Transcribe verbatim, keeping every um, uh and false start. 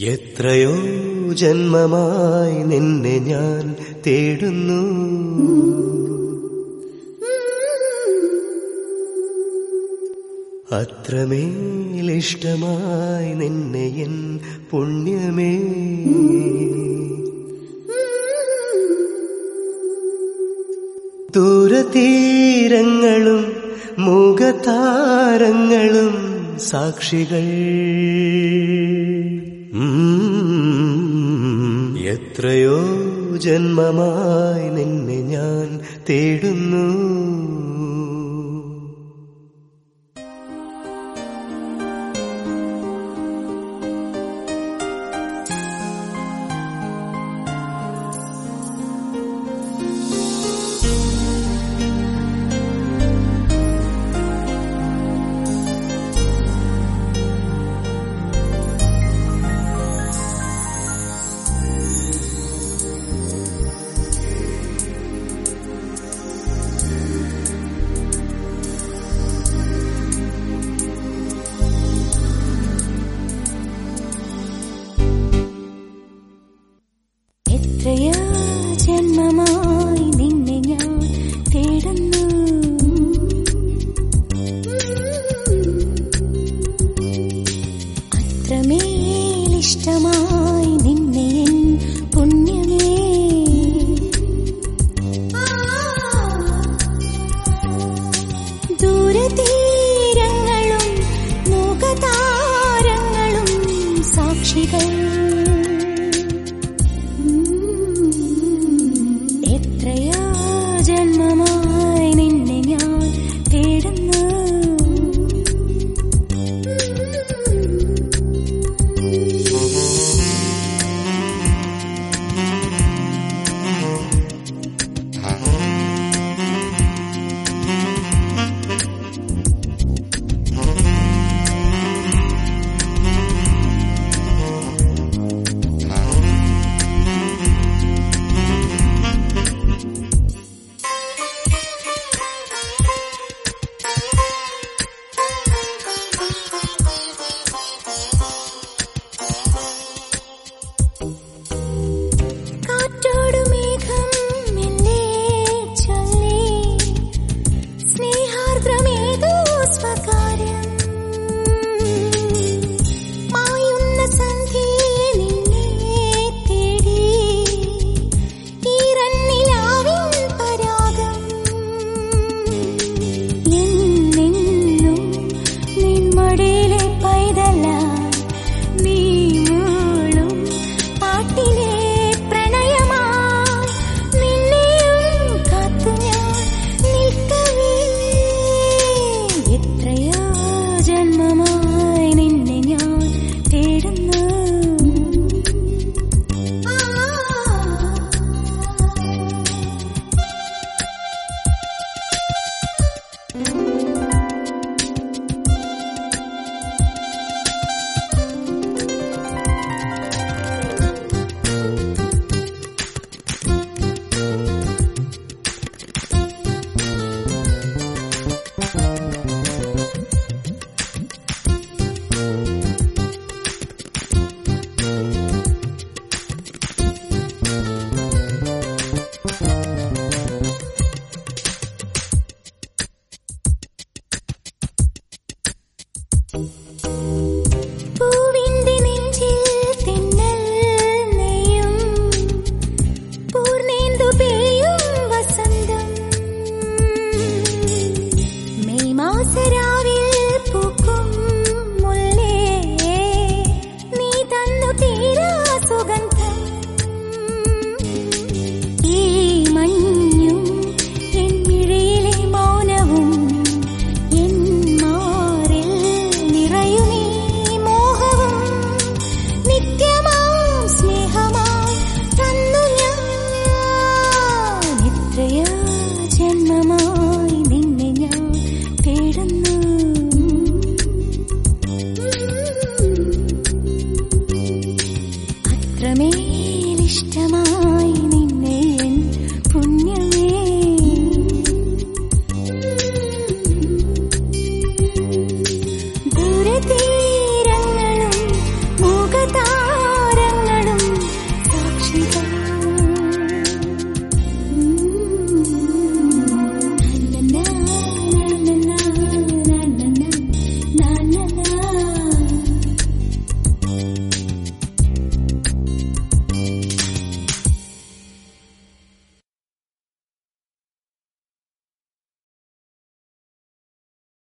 എത്രയോ ജന്മമായി നിന്നെ ഞാൻ തേടുന്നു, അത്രമേലിഷ്ടമായി നിന്നെ എൻ പുണ്യമേ. ദൂരതീരങ്ങളും മുഖതാരങ്ങളും സാക്ഷികൾ. എത്രയോ ജന്മമായി നിന്നെ ഞാൻ തേടുന്നു. എത്രയോ ജന്മമായി നിന്നെ ഞാൻ തേടുന്നു, അത്രമേലിഷ്ടമായി നിന്നെ എൻ പുണ്യമേ. ദൂരതീരങ്ങളും മുഖതാരങ്ങളും സാക്ഷികൾ. എത്രയോ ജന്മമായി നിന്നെ ഞാൻ തേടുന്നു. പൂവിന്റെ നെഞ്ചിൽ തെന്നൽ നെയ്യും പൂർണ്ണേന്ദു പെയ്യും വസന്തം. മെയ് മാസരാവിൽ പൂക്കും മുല്ലേ നീ തന്നു തീരാ സുഗന്ധം. ഈ മഞ്ഞും എൻ മിഴിയിലെ മൗനവും എൻ മാറിൽ നിറയുമീ മോഹവും നിത്യമാം സ്നേഹമായി തന്നു ഞാൻ. എത്രയോ ജന്മമായി നിന്നെ ഞാൻ തേടുന്നു, അത്രമേലിഷ്ടമായി